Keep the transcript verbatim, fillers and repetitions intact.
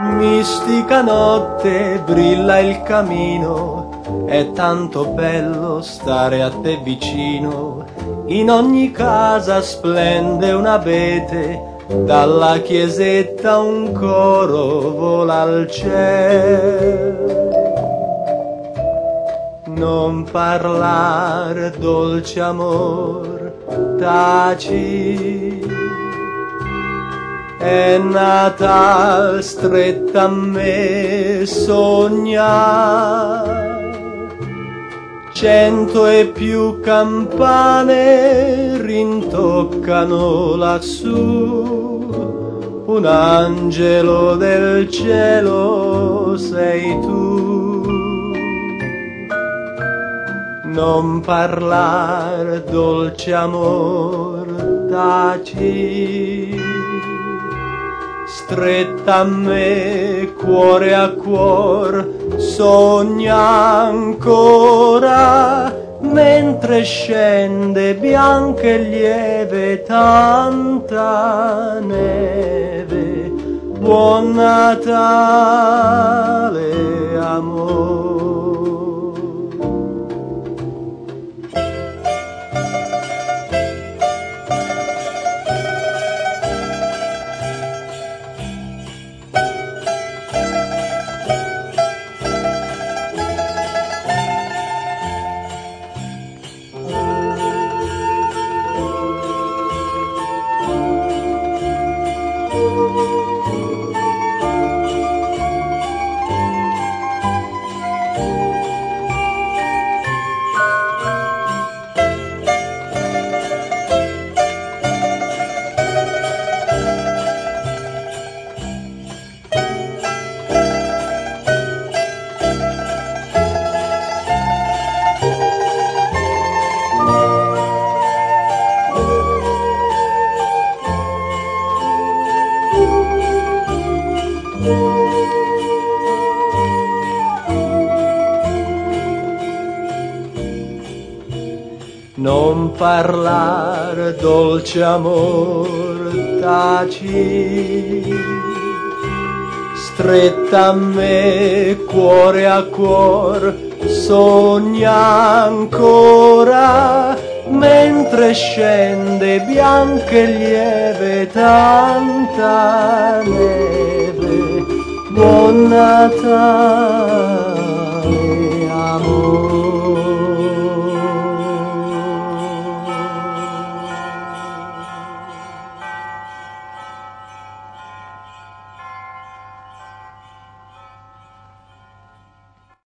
Mistica notte, brilla il camino, è tanto bello stare a te vicino. In ogni casa splende un abete, dalla chiesetta un coro vola al cielo. Non parlar, dolce amor, taci. È Natal, stretta a me, sogna. Cento e più campane rintoccano lassù. Un angelo del cielo sei tu. Non parlar, dolce amor, taci. Stretta a me, cuore a cuor, sogna ancora, mentre scende bianca e lieve tanta neve. Buon Natale, amore. Non parlar, dolce amor, taci. Stretta a me, cuore a cuor, sogna ancora, mentre scende bianca e lieve tanta neve. Buon Natale, amore.